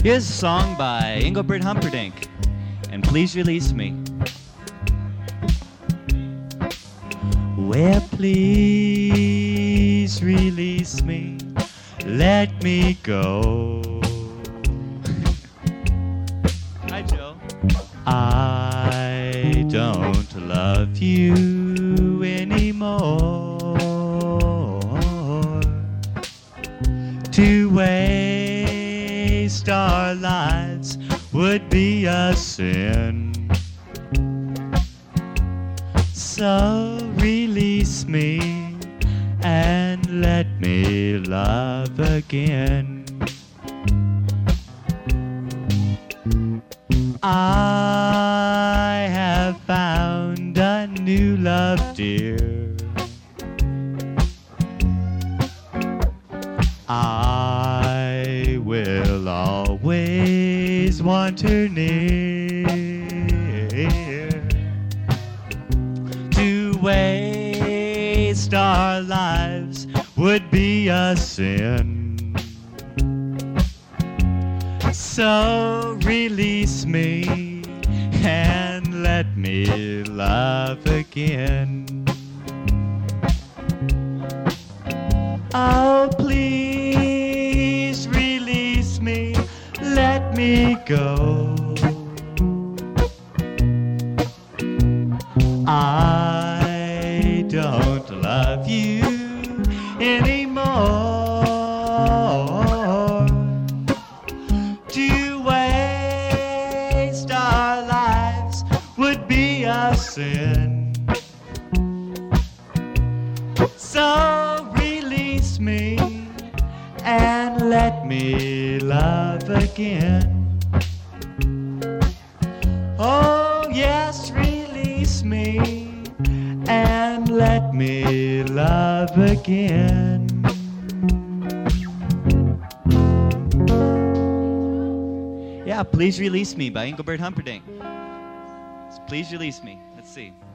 Here's a song by Engelbert Humperdinck, and Please Release Me. Well, please release me, let me go. Hi, Joe. I don't love you anymore. To waste our lives would be a sin. So release me and let me love again. I have found a new love, dear. I will always want her near. To waste our lives would be a sin. So release me and let me love again. Oh, please release me, let me go. I don't love you anymore. To waste our lives would be a sin. So release me and let me love again. Oh, yes, release me and let me love again. Yeah, Please Release Me by Engelbert Humperdinck. Please release me. Let's see.